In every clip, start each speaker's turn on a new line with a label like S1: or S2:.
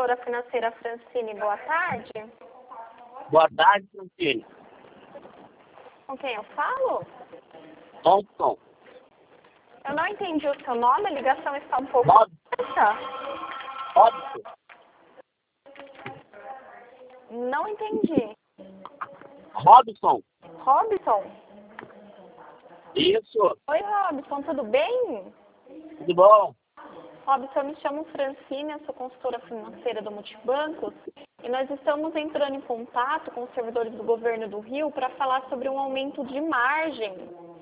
S1: consultora financeira Francine, boa tarde.
S2: Boa tarde, Francine.
S1: Com quem eu falo?
S2: Thompson.
S1: Eu não entendi o seu nome, a ligação está um pouco baixa.
S2: Robson.
S1: Não entendi.
S2: Robson.
S1: Robson?
S2: Isso.
S1: Oi, Robson, tudo bem?
S2: Tudo bom?
S1: Robson, eu me chamo Francine, eu sou consultora financeira do Multibancos e nós estamos entrando em contato com os servidores do governo do Rio para falar sobre um aumento de margem.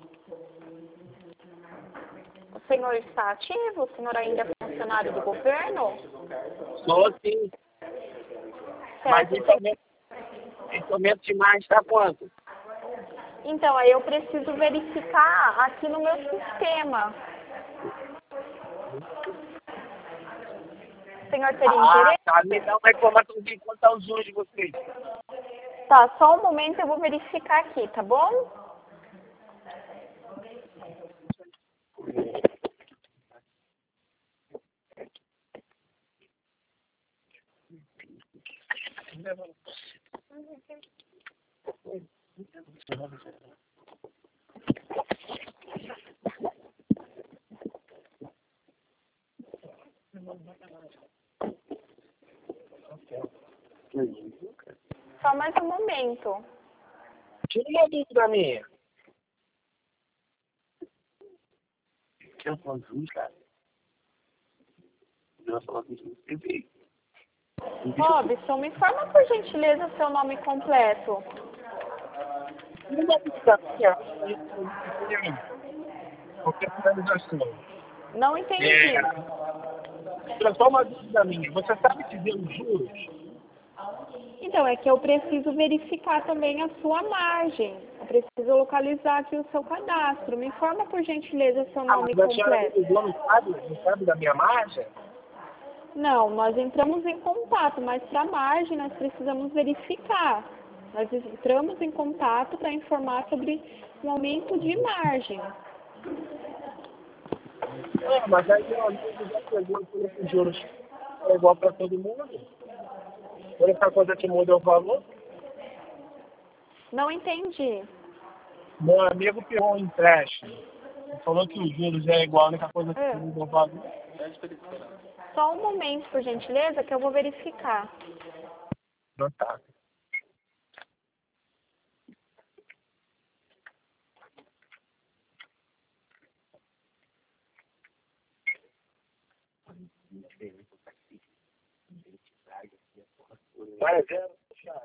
S1: O senhor está ativo? O senhor ainda é funcionário do governo?
S2: Sou sim. Mas esse aumento de margem está quanto?
S1: Então, aí eu preciso verificar aqui no meu sistema. O senhor teria interesse?
S2: Tá. Me dá uma informação de quanto está os juros de vocês.
S1: Tá, só um momento eu vou verificar aqui, tá bom? Só mais um momento.
S2: Tira uma dúvida minha. Que eu falo juros, cara? Eu vou falar com você.
S1: Robson, me informa por gentileza seu nome completo.
S2: Uma dúvida minha. Qualquer finalização.
S1: Não entendi.
S2: Só uma dúvida minha. Você sabe dizer os juros?
S1: Então, é que eu preciso verificar também a sua margem. Eu preciso localizar aqui o seu cadastro. Me informa por gentileza seu nome
S2: Mas a senhora
S1: completo.
S2: não sabe da minha margem?
S1: Não, nós entramos em contato, mas para a margem nós precisamos verificar. Nós entramos em contato para informar sobre o aumento de margem.
S2: Mas aí meu amigo já pegou por esses juros. É igual para todo mundo. A única coisa que muda é o valor.
S1: Não entendi.
S2: Meu amigo pegou um empréstimo. Ele falou que os juros é igual, a única coisa que muda é o valor.
S1: Só um momento, por gentileza, que eu vou verificar.
S2: Não tá. Vai, zero, Thiago.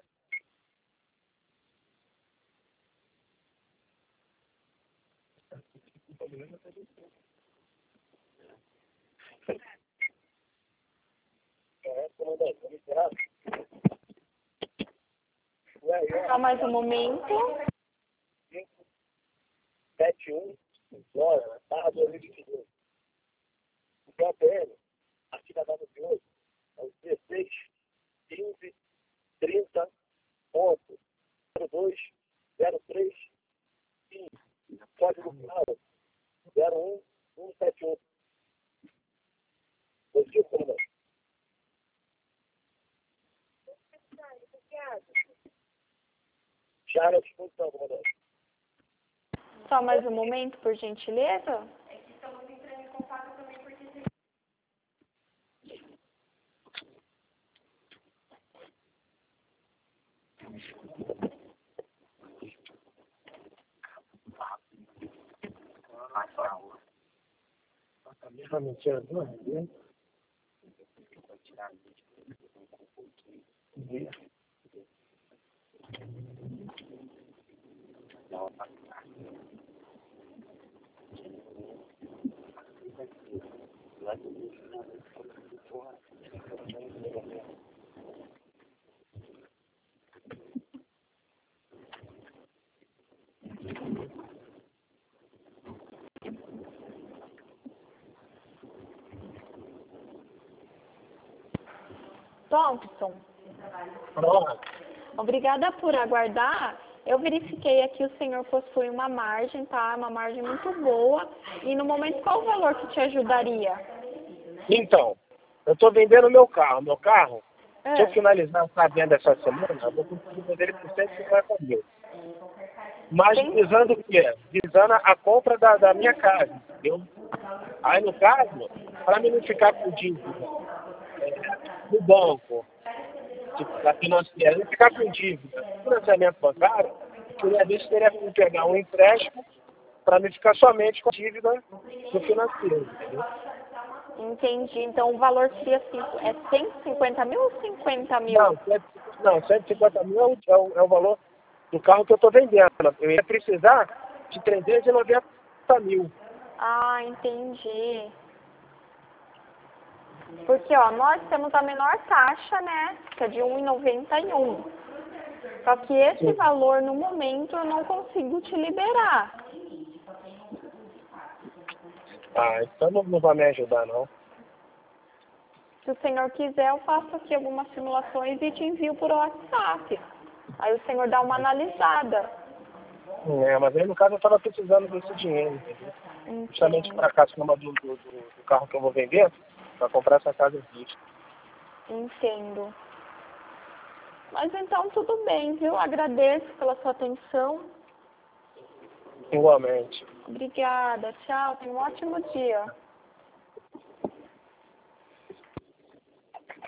S1: Só mais um momento.
S2: 71, agora, barra 2022. O PL, aqui na data de hoje, é o 16, 15, 30, ponto, 02, 03, 15. Código final, 01, 171. Positivo, comandante? Já na disposição, comandante.
S1: Só mais um momento, por gentileza. Thompson,
S2: Pronto.
S1: obrigada por aguardar. Eu verifiquei aqui o senhor possui uma margem, tá? Uma margem muito boa. E no momento, qual o valor que te ajudaria?
S2: Então, eu estou vendendo meu carro. Meu carro Se eu finalizar essa venda essa semana, eu vou conseguir vender ele por 150 mil. Mas visando o quê? Visando a compra da minha casa, entendeu? Aí, no caso, para mim não ficar com dívida no banco, tipo, da financeira, não ficar com dívida no financiamento bancário, eu queria ver se teria como pegar um empréstimo para não ficar somente com dívida no financeiro, entendeu?
S1: Entendi. Então o valor seria 150 mil ou 50 mil?
S2: Não, 150 mil é o valor do carro que eu estou vendendo. Eu ia precisar de 390 mil.
S1: Ah, entendi. Porque, ó, nós temos a menor taxa, né, que é de 1,91. Só que esse valor, no momento, eu não consigo te liberar.
S2: Ah, então não vai me ajudar, não.
S1: Se o senhor quiser, eu faço aqui algumas simulações e te envio por WhatsApp. Aí o senhor dá uma analisada.
S2: Mas aí, no caso, eu estava precisando desse dinheiro, entendeu? Justamente para cá, do carro que eu vou vender, para comprar essa casa aqui.
S1: Entendo. Mas então tudo bem, viu? Agradeço pela sua atenção.
S2: Igualmente.
S1: Obrigada. Tchau. Tenha um ótimo dia.